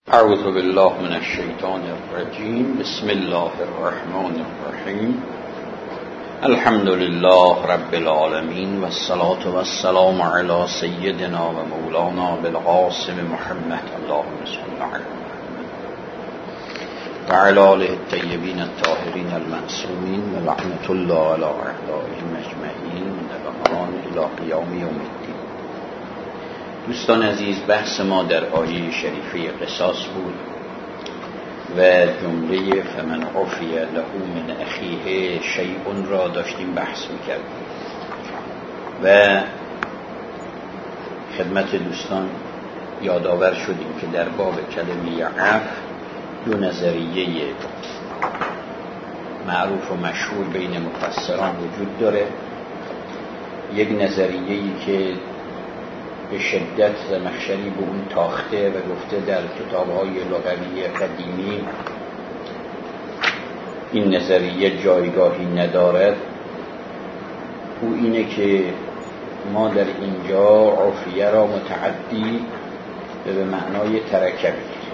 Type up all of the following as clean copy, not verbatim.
اعوذ بالله من الشیطان الرجیم. بسم الله الرحمن الرحیم. الحمد لله رب العالمین والصلاة والسلام علی سیدنا و مولانا بالقاسم محمد اللهم صل علی محمد و علی آله الطیبین الطاهرین المعصومین و لعنة الله علی اعدائهم اجمعین من الان الی قیام یوم الدین. دوستان عزیز، بحث ما در آیه شریفه قصاص بود و جمله فمن عفی له من اخیه شیء را داشتیم بحث میکردیم و خدمت دوستان یادآور شدیم که در باب کلمه عفو دو نظریه معروف و مشهور بین مفسران وجود داره. یک نظریه‌ای که به شدت زمخشری به اون تاخته و گفته در کتاب‌های لغوی قدیمی این نظریه جایگاهی ندارد. او اینه که ما در اینجا عفیه را متعدی به معنای ترکه بگیریم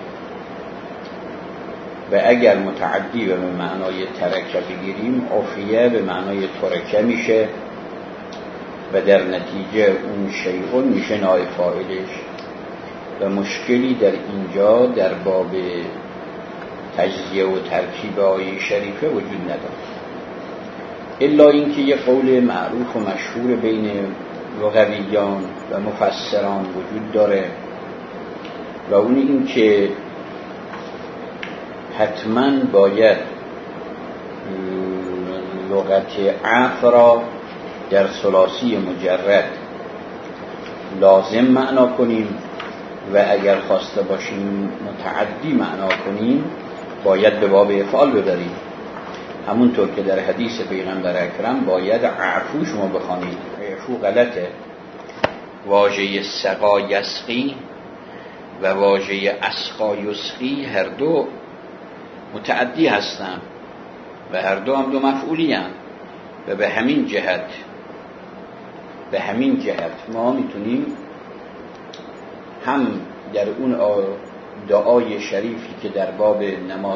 و اگر متعدی به معنای ترکه بگیریم عفیه به معنای ترکه میشه و در نتیجه اون شیء میشه نائب فاعلش و مشکلی در اینجا در باب تجزیه و ترکیب آیه شریفه وجود نداره، الا اینکه یه قول معروف و مشهور بین لغویان و مفسران وجود داره و اون این که حتما باید لغت عفو را در ثلاثی مجرد لازم معنا کنیم و اگر خواسته باشیم متعدی معنا کنیم باید به باب افعال ببریم، همونطور که در حدیث پیغمبر اکرم باید عفو شما بخوانید. عفو غلطه. واژه سقا یسقی و واژه اسقا یسقی هر دو متعدی هستند و هر دو هم دو مفعولی هستند و به همین جهت ما میتونیم هم در اون دعای شریفی که در باب نماز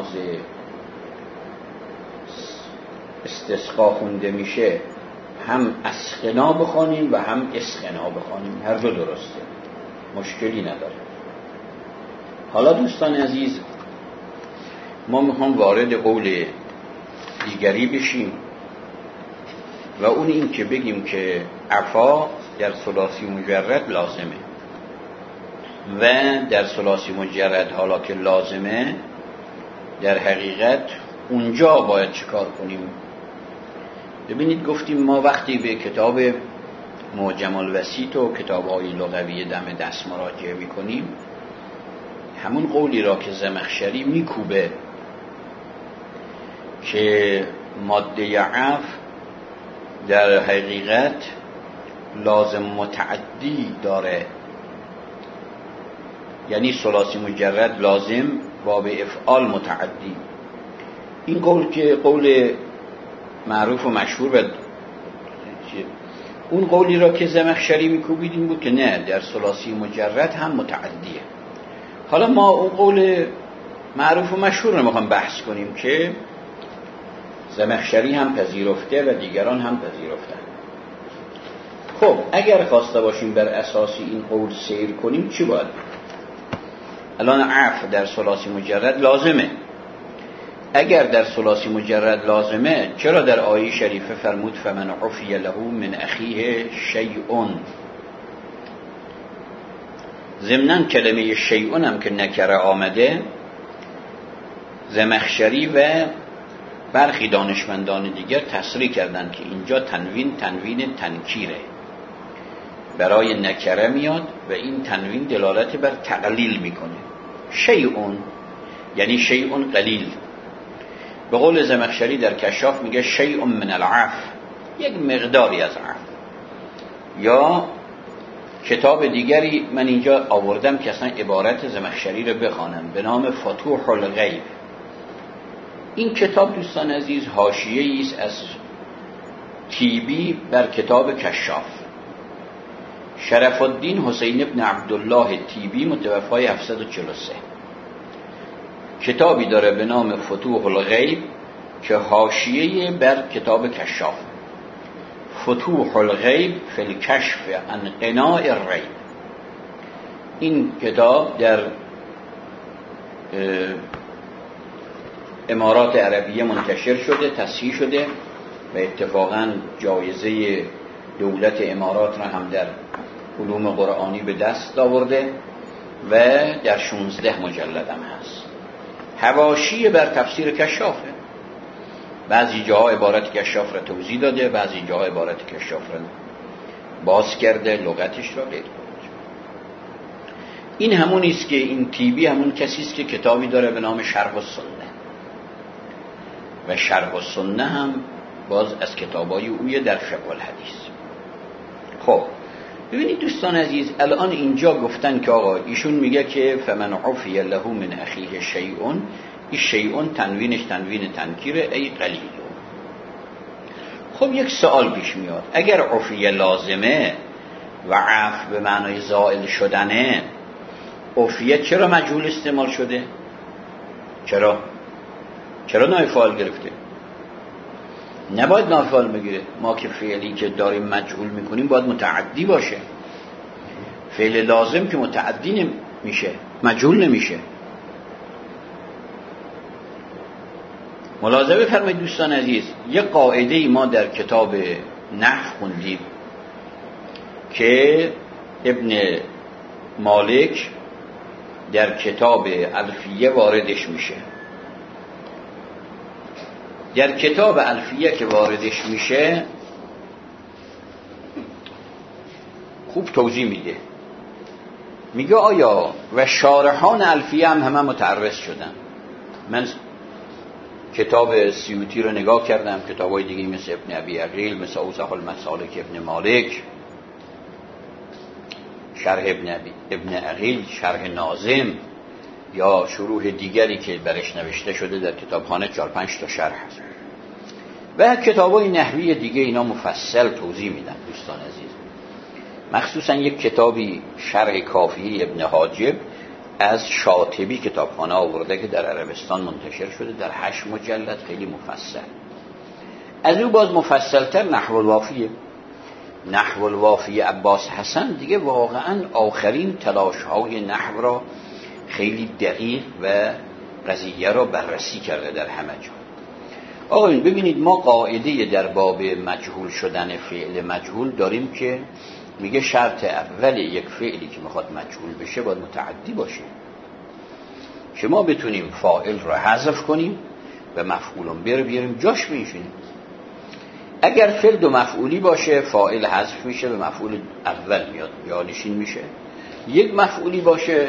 استسقا خونده میشه هم اسقنا بخوانیم و هم اسقنا بخوانیم، هر دو درسته، مشکلی نداره. حالا دوستان عزیز، ما میخوام وارد قول دیگری بشیم و اون این که بگیم که عفا در ثلاثی مجرد لازمه و در ثلاثی مجرد حالا که لازمه در حقیقت اونجا باید چیکار کنیم. ببینید گفتیم ما وقتی به کتاب معجم الوسیط و کتاب‌های لغوی دم دست مراجعه می‌کنیم همون قولی را که زمخشری میکوبه که ماده عفو در حقیقت لازم متعدی داره، یعنی ثلاثی مجرد لازم و به افعال متعدی. این قول که قول معروف و مشهور بود، اون قولی را که زمخشری میکوبید این بود که نه، در ثلاثی مجرد هم متعدیه. حالا ما اون قول معروف و مشهور رو میخوام بحث کنیم که زمخشری هم پذیرفته و دیگران هم پذیرفتن. خب اگر خواسته باشیم بر اساس این قول سیر کنیم چی باید؟ الان عفو در ثلاثی مجرد لازمه. اگر در ثلاثی مجرد لازمه چرا در آیه شریفه فرمود فمن عفی له من اخیه شیء؟ ضمناً کلمه شیء هم که نکره آمده، زمخشری و برخی دانشمندان دیگر تصریح کردند که اینجا تنوین تنکیره، برای نکره میاد و این تنوین دلالت بر تقلیل میکنه. شیئون یعنی شیئون قلیل. به قول زمخشری در کشاف میگه شیء من العفو، یک مقداری از عفو. یا کتاب دیگری من اینجا آوردم که اصلا عبارت زمخشری رو بخوانم به نام فتوح الغیب. این کتاب دوستان عزیز حاشیه‌ای است از تیبی بر کتاب کشاف. شرف الدین حسین ابن عبدالله تیبی متوفای 743 کتابی داره به نام فتوح الغیب که حاشیه بر کتاب کشاف. فتوح الغیب فی الکشف عن قناع الریب. این کتاب در امارات عربیه منتشر شده، تصحیح شده و اتفاقاً جایزه دولت امارات را هم در علوم قرآنی به دست آورده و در 16 مجلد هم هست. حواشی بر تفسیر کشافه. بعضی جاها عبارت کشاف را توضیح داده، بعضی جاها عبارت کشاف را باز کرده، لغتش را غیر. این همونی است که این تیبی همون کسی است که کتابی داره به نام شرح السنه و شرح السنه هم باز از کتابای اویه در فقه الحدیث. خب ببینید دوستان عزیز، الان اینجا گفتن که آقا ایشون میگه که فمن عفی له من اخیه شیئون، این شیئون تنوینش تنوین تنکیره، ای قلیل. خب یک سوال پیش میاد، اگر عفی لازمه و عفو به معنای زائل شدنه، عفیه چرا مجهول استعمال شده؟ چرا نائب فاعل گرفته؟ نباید نائب فاعل بگیره. ما که فعلی که داریم مجهول میکنیم باید متعدی باشه. فعل لازم که متعدی نمیشه، مجهول نمیشه. ملاحظه بفرمایید دوستان عزیز، یه قاعده ما در کتاب نحو خوندیم که ابن مالک در کتاب الفیه واردش میشه. در کتاب الفیه که واردش میشه خوب توضیح میده، میگه آیا و شارحان الفیه هم همه متعرض شدن. من کتاب سیوطی رو نگاه کردم، کتابای دیگه مثل ابن ابی عقیل، مثل اوضح المسالک ابن مالک، شرح ابن عقیل، شرح ناظم یا شروح دیگری که برش نوشته شده در کتابخانه 4-5 تا شرح هست و کتابای نحوی دیگه. اینا مفصل توضیح میدن دوستان عزیز. مخصوصا یک کتابی شرح کافی ابن حاجب از شاطبی کتابخانه آورده که در عربستان منتشر شده در 8 مجلد، خیلی مفصل. از او باز مفصلتر نحو الوافیه. نحو الوافی عباس حسن دیگه واقعا آخرین تلاش‌های نحو را خیلی دقیق و قضیه را بررسی کرده در همه جا. آقایون ببینید، ما قاعده در باب مجهول شدن فعل مجهول داریم که میگه شرط اول یک فعلی که میخواد مجهول بشه باید متعدی باشه. شما بتونیم فاعل را حذف کنیم و مفعولم بیاریم جاش بنشینیم. اگر فعل دو مفعولی باشه فاعل حذف میشه و مفعول اول میاد جانشین میشه. یک مفعولی باشه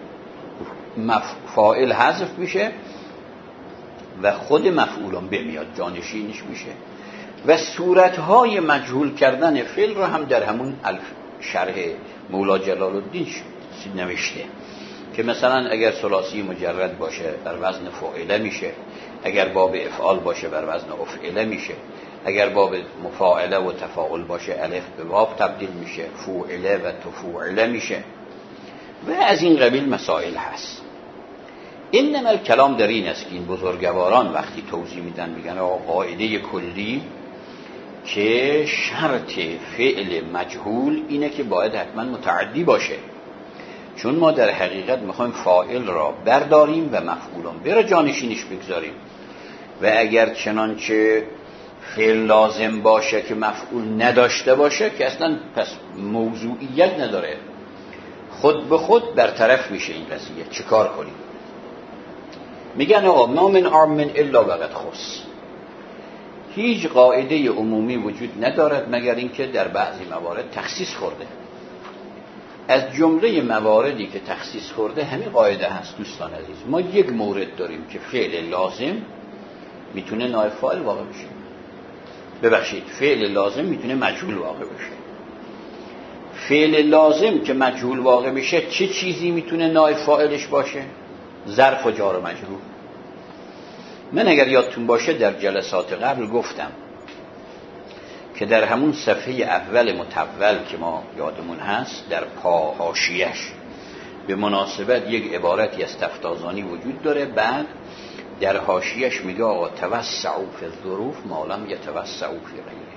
فاعل حذف میشه و خود مفعولم میاد جانشینش میشه. و صورتهای مجهول کردن فعل را هم در همون شرح مولا جلال الدین نوشته که مثلا اگر ثلاثی مجرد باشه بر وزن فاعله میشه، اگر باب افعال باشه بر وزن افعله میشه، اگر باب مفاعله و تفاعل باشه الف به واو تبدیل میشه، فوعله و تفوعله میشه و از این قبیل مسائل هست. انما الکلام در این است که این بزرگواران وقتی توضیح میدن میگن قاعده کلی که شرط فعل مجهول اینه که باید حتما متعدی باشه، چون ما در حقیقت میخوایم فاعل را برداریم و مفعولم بر جانشینش بگذاریم و اگر چنانچه فعل لازم باشه که مفعول نداشته باشه که اصلا پس موضوعیت نداره، خود به خود برطرف میشه این قضیه. چیکار کنیم؟ میگن آقا ما من عام الا وقد خص. هیچ قاعده عمومی وجود ندارد مگر اینکه در بعضی موارد تخصیص خورده. از جمله مواردی که تخصیص خورده همین قاعده هست دوستان عزیز. ما یک مورد داریم که فعل لازم میتونه نائب فاعل واقع بشه. ببخشید، فعل لازم میتونه مجهول واقع بشه. فعل لازم که مجهول واقع بشه چه چیزی میتونه نائب فاعلش باشه؟ ظرف و جار و مجرور. من اگر یادتون باشه در جلسات قبل گفتم که در همون صفحه اول متول که ما یادمون هست در پا حاشیه‌اش به مناسبت یک عبارتی از تفتازانی وجود داره، بعد در حاشیه‌اش میگه آقا توسعوا فی الظروف ما لم یتوسعوا فی غیره.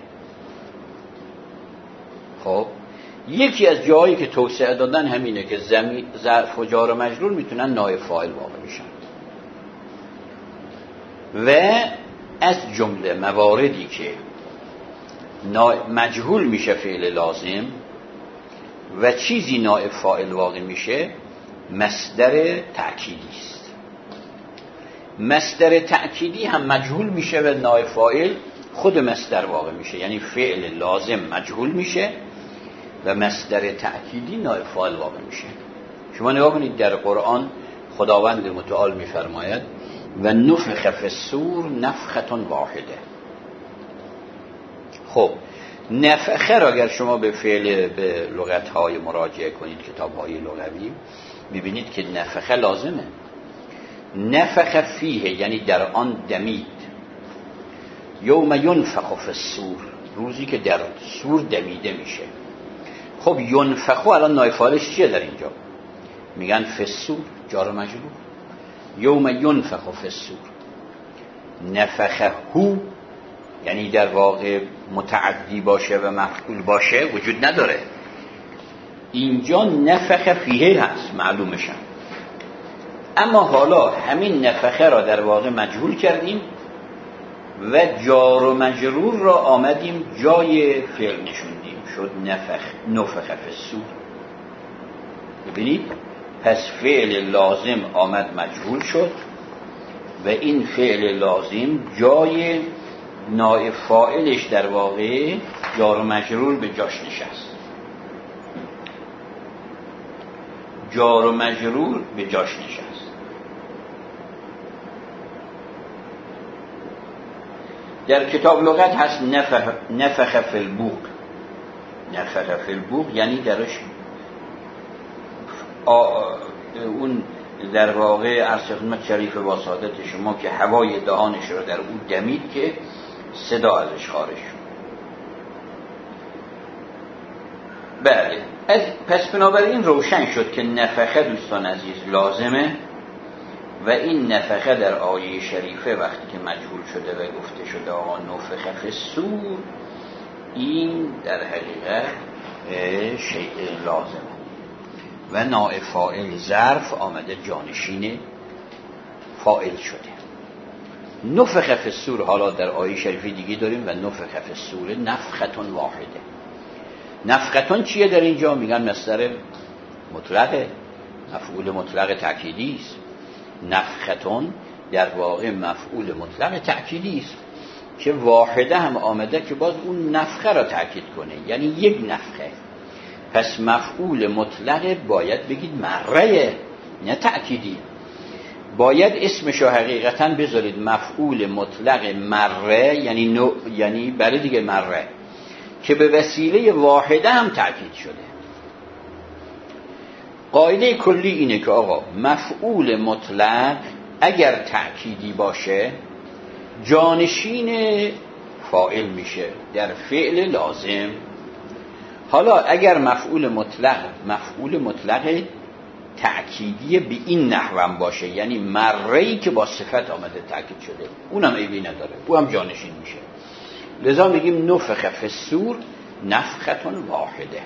خب یکی از جاهایی که توسعه دادن همینه که ظرف و جار و مجرور میتونن نائب فاعل واقع بشن و از جمله مواردی که مجهول میشه فعل لازم و چیزی نائب فاعل واقع میشه مصدر تأکیدی است. مصدر تأکیدی هم مجهول میشه و نائب فاعل خود مصدر واقع میشه، یعنی فعل لازم مجهول میشه و مصدر تأکیدی نائب فاعل واقع میشه. شما نگاه کنید در قرآن خداوند متعال میفرماید و نفخ فی الصور نفخة واحده. خب نفخه را اگر شما به فعل به لغت‌های مراجعه کنید، کتاب‌های لغوی، می‌بینید که نفخه لازمه. نفخ فیه یعنی در آن دمید. یوم ینفخ فی الصور، روزی که در صور دمیده میشه. خب ینفخو الان نائب فاعلش چیه در اینجا؟ میگن فی الصور، جار و مجرور. یوم ینفخ فی الصور. نفخه هو یعنی در واقع متعدی باشه و مفعول باشه وجود نداره. اینجا نفخ فیه هست، معلومشن. اما حالا همین نفخه را در واقع مجهول کردیم و جار و مجرور را آمدیم جای فعل نشوندیم، شد نفخ فی الصور. ببینید پس فعل لازم آمد مجهول شد و این فعل لازم جای نائب فاعلش در واقع جار و مجرور به جاش نشست. جار و مجرور به جاش نشست. در کتاب لغت هست نفخ فی البوق. نفخ فی البوق یعنی درش اون در واقع عرض خدمت شریف واسادت شما که هوای دهانش را در اون دمید که صدا ازش خارج شد. بله، پس بنابراین روشن شد که نفخه دوستان عزیز لازمه و این نفخه در آیه شریفه وقتی که مجهول شده و گفته شده آقا نفخ فی الصور، این در حقیقت شیء لازمه و نائب فاعل ظرف آمده جانشین فاعل شده. نفخ فی الصور حالا در آیه شریفی دیگه داریم و نفخ فی الصور نفخة واحده. نفخة چیه در اینجا؟ میگن مصدر مطلقه، مفعول مطلق تأکیدی است. نفخة در واقع مفعول مطلق تأکیدی است که واحده هم آمده که باز اون نفخه را تأکید کنه، یعنی یک نفخه. پس مفعول مطلق باید بگید مره، نه تأکیدی. باید اسمشو حقیقتا بذارید مفعول مطلق مره، یعنی برای دیگه مره که به وسیله واحده هم تأکید شده. قاعده کلی اینه که آقا مفعول مطلق اگر تأکیدی باشه جانشین فاعل میشه در فعل لازم. حالا اگر مفعول مطلق تأکیدی به این نحوم باشه، یعنی مره‌ای که با صفت آمده تأکید شده، اونم عیبی نداره، او هم جانشین میشه. لذا میگیم نفخ فی الصور نفخة واحده.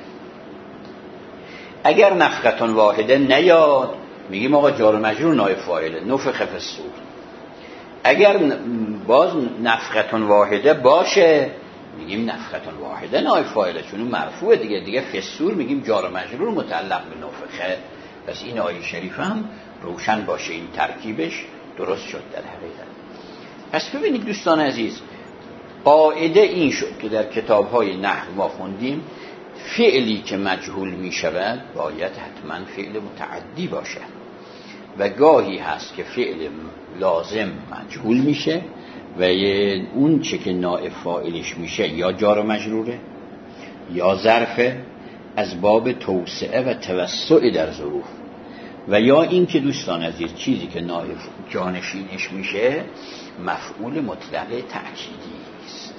اگر نفخة واحده نیاد میگیم آقا جار و مجرور نائب فاعله، نفخ فی الصور. اگر باز نفخة واحده باشه میگیم نفخة واحده نائب فاعله، چون مرفوع دیگه فی الصور میگیم جار و مجرور متعلق به نفخه. پس این آیه شریف هم روشن باشه، این ترکیبش درست شد در حقیقت. پس ببینید دوستان عزیز، قاعده این شد که در کتاب‌های نحو ما خوندیم فعلی که مجهول می شود باید حتما فعل متعدی باشه و گاهی هست که فعل لازم مجهول میشه و اون چه که نائب فاعلش میشه یا جار و مجروره یا ظرفه از باب توسعه و توسع در ظروف، و یا این که دوستان عزیز چیزی که نائب جانشینش میشه مفعول مطلق تأکیدی است.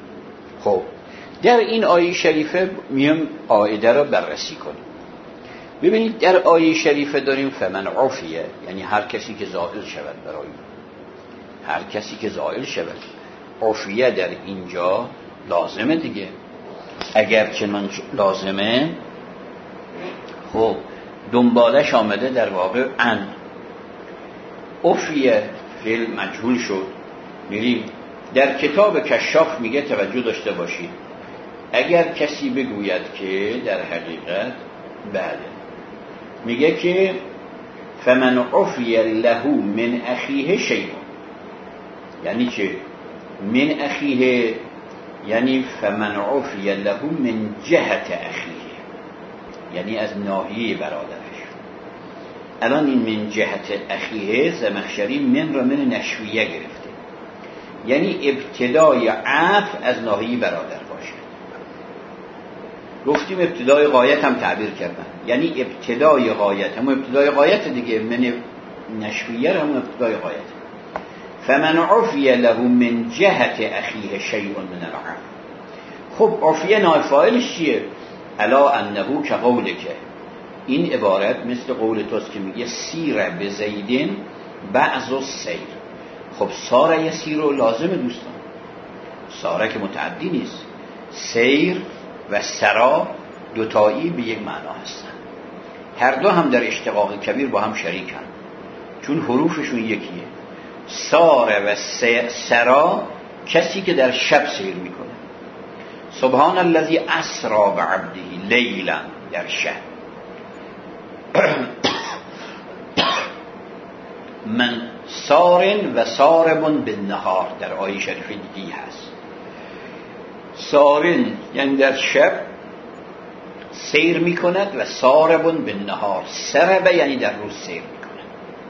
خب در این آیه شریفه میام قاعده را بررسی کنیم. ببینید در آیه شریفه داریم فمن عفیه، یعنی هر کسی که زائل شود، برای هر کسی که زائل شود. عفیه در اینجا لازمه دیگه. اگر چنان لازمه، خب دنبالش آمده در واقع ان عفیه فعل مجهول شد. میریم در کتاب کشاف میگه توجه داشته باشید، اگر کسی بگوید که در حقیقت بله، میگه که فمن عفی له من اخیه شیء، یعنی چه؟ من اخیه یعنی فمن عفی له من جهت اخیه، یعنی از ناحیه برادرش. الان این من جهت اخیه زمخشری من را من نشویه گرفته، یعنی ابتدای عفو از ناحیه برادر باشه. گفتیم ابتدای غایت هم تعبیر کردن، یعنی ابتدای غایت هم ابتدای غایت دیگه، من نشویه هم ابتدای غایت. فمن عفی له من جهت اخیه شیء من العفو. خب عفیه نائب فاعلش چیه؟ الا انه که قولک، این عبارت مثل قول توست که میگه سیر به زیدین بعض السیر. خب ساره یسیر و لازم دوستان، ساره که متعدی نیست، سیر و سرا دوتایی به یک معنا هستن، هر دو هم در اشتقاق کبیر با هم شریکن چون حروفشون یکیه. ساره و سرا کسی که در شب سیر میکنه. سبحان الذی اسری بعبده لیلا در شب. من سارن و ساربون بالنهار در آیه شریفه دیگه هست. سارن یعنی در شب سیر میکند و ساربون بالنهار، سربه یعنی در روز سیر میکند.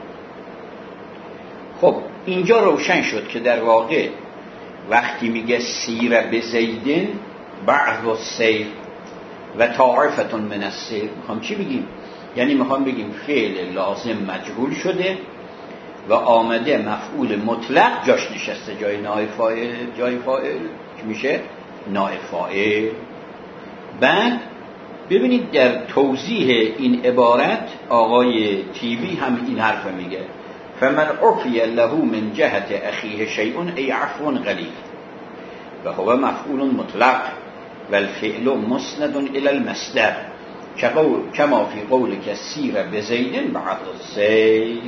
خب اینجا روشن شد که در واقع وقتی میگه سیر به زیدن بعض السیر و طائفتون من السیر، میخوام چی بگیم؟ یعنی میخوام بگیم فعل لازم مجهول شده و آمده مفعول مطلق جاش نشسته، جای نائب فاعل، جای فاعل که میشه نائب فاعل. بعد ببینید در توضیح این عبارت آقای تیوی هم این حرف میگه فمن عفی له من جهت اخیه شیء ای عفو غلیظ و هو مفعول مطلق و الفعل مسند الى المصدر کما فی قولک سیر بزید بعد السیر.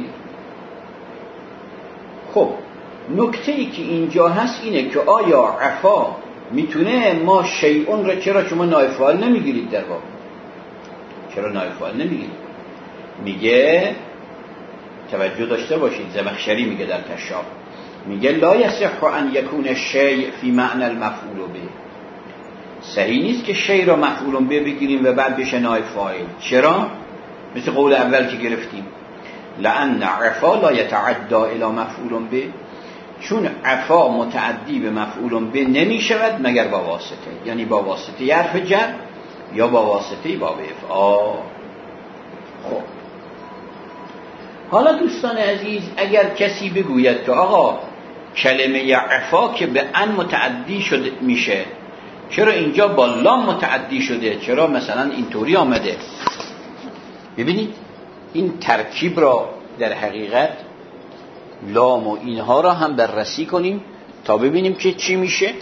خب نکته ای که اینجا هست اینه که آیا عفا میتونه ما شیئون را، چرا شما نائب فاعل نمیگیرید در واقع؟ چرا نائب فاعل نمیگیرید؟ میگه توجه داشته باشید، زمخشری میگه در کشاف، میگه لا یصح ان یکون الشیء فی معنی المفعول به. صحیح نیست که شیء را مفعول به بگیریم و بعد بشه نائب فاعل. چرا؟ مثل قول اول که گرفتیم لأن عفا لا یتعدى الی مفعول به، چون عفا متعدی به مفعول به نمی شود مگر با واسطه، یعنی با واسطه حرف جر یا با واسطه باب افعال. خب حالا دوستان عزیز اگر کسی بگوید که آقا کلمه عفا که به ان متعدی شده میشه، چرا اینجا با لام متعدی شده؟ چرا مثلا اینطوری آمده؟ ببینید این ترکیب را در حقیقت لام و اینها را هم بررسی کنیم تا ببینیم که چی میشه.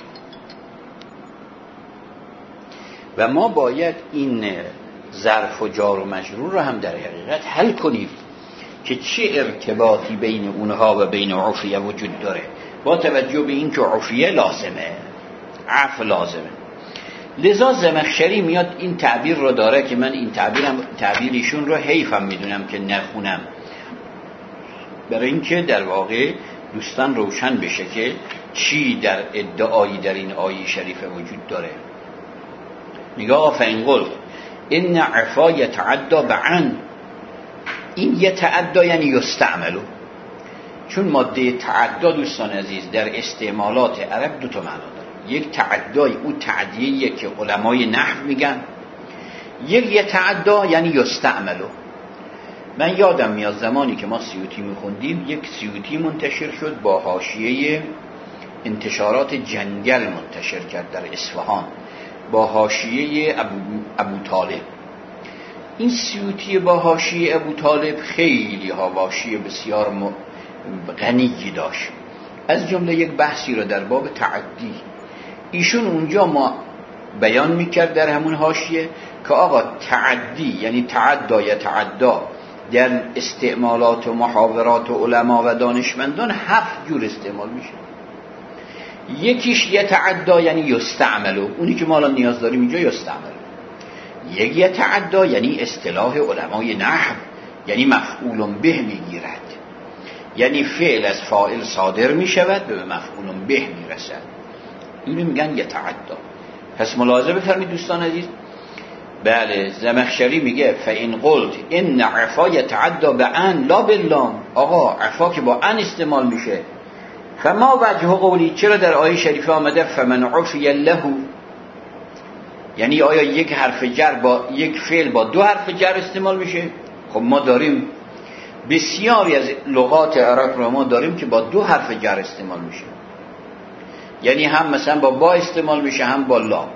و ما باید این ظرف و جار و مجرور را هم در حقیقت حل کنیم که چه ارتباطی بین اونها و بین عفیه وجود داره، با توجه به این که عفیه لازمه، عفو لازمه. لذا زمخشری میاد این تعبیر را داره که من این تعبیرشون رو حیفم میدونم که نخونم، برای اینکه در واقع دوستان روشن بشه که چی در ادعایی در این آیه شریفه وجود داره. میگه آقا فإن قلت ان عفا یتعدى بعن، این یتعدى یعنی یستعملو، چون ماده تعدی دوستان عزیز در استعمالات عرب دو تا معنا داره. یک تعدی اون تعدیه که علمای نحو میگن، یک یتعدى یعنی یستعملو. من یادم میاد زمانی که ما سیوطی میخوندیم یک سیوطی منتشر شد با حاشیه انتشارات جنگل منتشر کرد در اصفهان با حاشیه ابو طالب. این سیوطی با حاشیه ابو طالب خیلی ها حاشیه بسیار غنی داشت. از جمله یک بحثی رو در باب تعدی ایشون اونجا ما بیان میکرد در همون حاشیه که آقا تعدی یعنی تعدا یا تعدا در استعمالات و محاورات و علما و دانشمندان 7 جور استعمال میشه. یکیش یتعدا یعنی یستعملو، اونی که ما الان نیاز داریم اینجا یستعملو. یک یتعدا یعنی اصطلاح علمای نحو، یعنی مفعول به میگیرد، یعنی فعل از فاعل صادر میشود به مفعول به میرسد، اینو میگن یتعدا. پس ملاحظه بفرمایید دوستان عزیز. بله زمخشری میگه فإن قلت ان عفا یتعدا بأن لا باللام، آقا عفا که با ان استعمال میشه، فما وجه قولی، چرا در آیه شریفه آمده فمن عفی له، یعنی آیا یک حرف جر با یک فعل با 2 حرف جر استعمال میشه؟ خب ما داریم بسیاری از لغات عرب رو ما داریم که با 2 حرف جر استعمال میشه، یعنی هم مثلا با استعمال میشه هم با لام.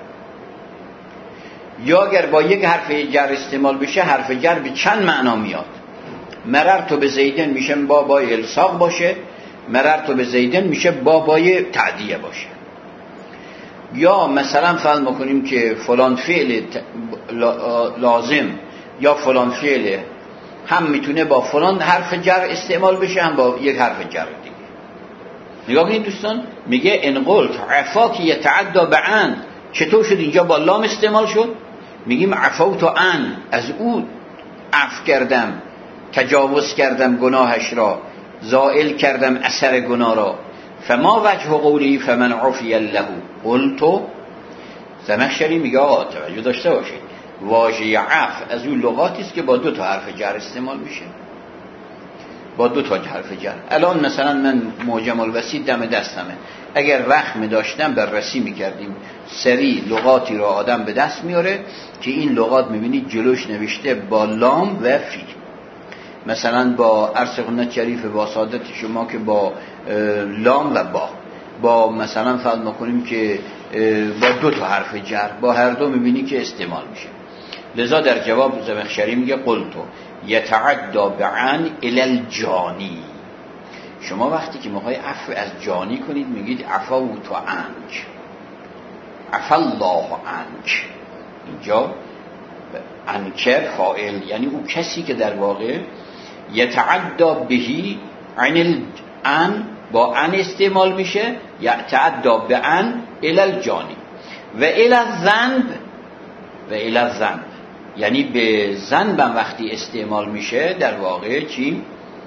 یا اگر با یک حرف جر استعمال بشه حرف جر به چند معنا میاد. مررت به زیدن میشه بابای الصاق باشه، مررت به زیدن میشه بابای تعدیه باشه. یا مثلا فرض میکنیم که فلان فعل لازم یا فلان فعل هم میتونه با فلان حرف جر استعمال بشه هم با یک حرف جر دیگه. نگاه کنید دوستان، میگه ان قلت عفا که یتعدا بأن، چطور شد اینجا با لام استعمال شد؟ میگیم عفوت عن، از او عفو کردم، تجاوز کردم گناهش را، زائل کردم اثر گناه را. فما وجه قولی فمن عفی له قلتو. زمخشری میگه آقا توجه داشته باشید، واژه عفو از اون لغاتی است که با 2 تا حرف جر استعمال میشه، با 2 تا حرف جر. الان مثلا من معجم الوسیط دم دستمه، اگر رخم داشتم بررسی میکردیم، سری لغاتی را آدم به دست میاره که این لغات میبینید جلوش نوشته با لام و فی. مثلا با عرض خدمت شریف با سعادت شما که با لام و با مثلا فرض میکنیم که با 2 تا حرف جر، با هر دو میبینی که استعمال میشه. لذا در جواب زمخشری میگه قلتو یتعدا بعن الی الجانی. شما وقتی که میخوای عفو از جانی کنید میگید عفوت عنک، عفا الله عنک. اینجا عنک فاعل یعنی او کسی که در واقع یتعدا بهی عن الان، با ان استعمال میشه، یتعدا بان الی الجانی و الی الذنب، و الی الذنب یعنی به ذنبم وقتی استعمال میشه در واقع چی؟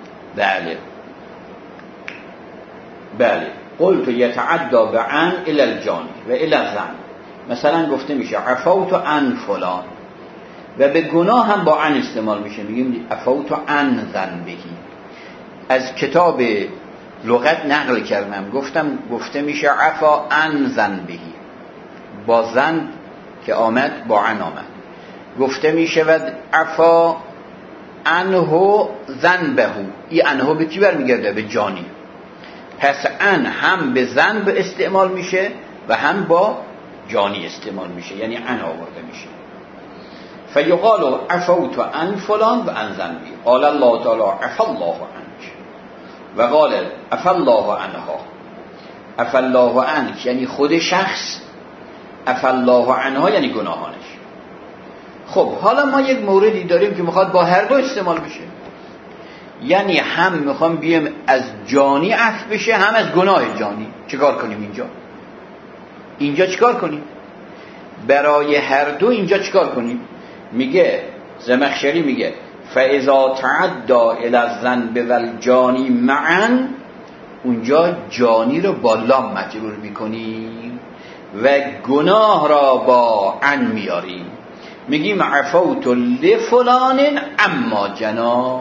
بله قلت یتعدا بان الی الجانی و الی الذنب. مثلا گفته میشه عفوت عن فلان، و به گناه هم با ان استعمال میشه، میگیم عفوت عن ذنبه. از کتاب لغت نقل کردم، گفته میشه عفا عن ذنبه، با ذنب که آمد با عن آمد. گفته میشه و عفا عنه ذنبه، این عنه به کی برمیگرده؟ به جانی. پس ان هم به ذنب استعمال میشه و هم با جانی استعمال میشه، یعنی ان آورده میشه. فیقال عفوت عن فلان و عن ذنبی. قال الله تعالی عفا الله عنک و قال عفا الله عنها. عفا الله عنک یعنی خود شخص، عفا الله عنها یعنی گناهانش. خب حالا ما یک موردی داریم که میخواد با هر دو استعمال بشه، یعنی هم میخوام بیم از جانی عفو بشه هم از گناه جانی. چیکار کنیم اینجا چیکار کنیم؟ برای هر دو اینجا چیکار کنیم؟ میگه زمخشری میگه فاذا تعدا الی الذنب والجانی معا، اونجا جانی رو با لام مجرور میکنیم و گناه را با عن میاریم، میگیم عفوت لفلان اما جنا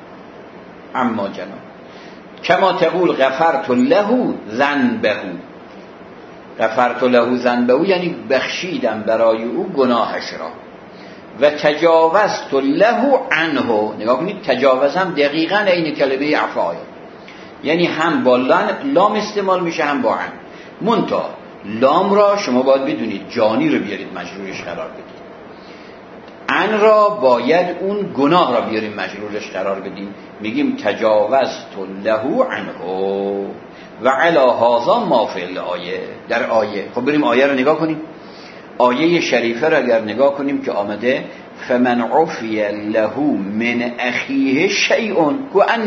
کما تقول غفرت له ذنبه. غفرت له ذنبه یعنی بخشیدم برای او گناهش را، و تجاوزت له عنه. نگاه کنید تجاوزم دقیقاً این کلمه عفا، یعنی هم با لام استعمال میشه هم با عن. منتها لام را شما باید بدونید جانی رو بیارید مجرورش قرار بدید، ان را باید اون گناه را بیاریم مجرورش قرار بدیم، میگیم تجاوزت له عنه و علی هذا ما فی الآیه. در آیه خب بریم آیه رو نگاه کنیم. آیه شریفه را اگر نگاه کنیم که آمده فمن عفی له من اخیه شیء، کو ان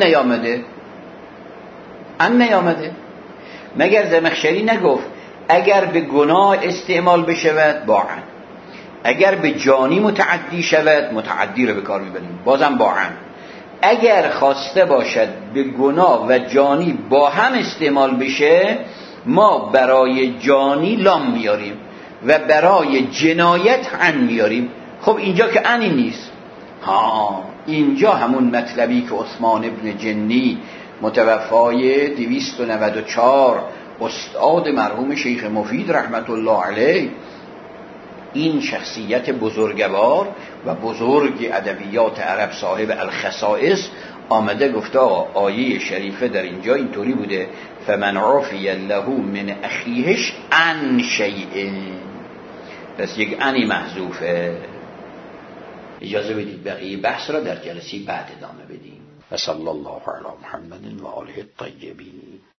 نیامده. مگر زمخشری نگفت اگر به گناه استعمال بشود با عن، اگر به جانی متعدی شود متعدی رو به کار میبریم بازم با عن، اگر خواسته باشد به گناه و جانی با هم استعمال بشه ما برای جانی لام میاریم و برای جنایت عن میاریم. خب اینجا که انی نیست، اینجا همون مطلبی که عثمان ابن جنی متوفای 294 استاد مرحوم شیخ مفید رحمت الله علیه، این شخصیت بزرگوار و بزرگ ادبیات عرب صاحب الخصائص آمده گفته آیه شریفه در اینجا اینطوری بوده فمن عفی له من اخیهش عن شیء، پس یک انی محذوفه. اجازه بدید بقیه بحث را در جلسه بعد ادامه بدیم. و صلی الله علی محمد و آله الطیبین.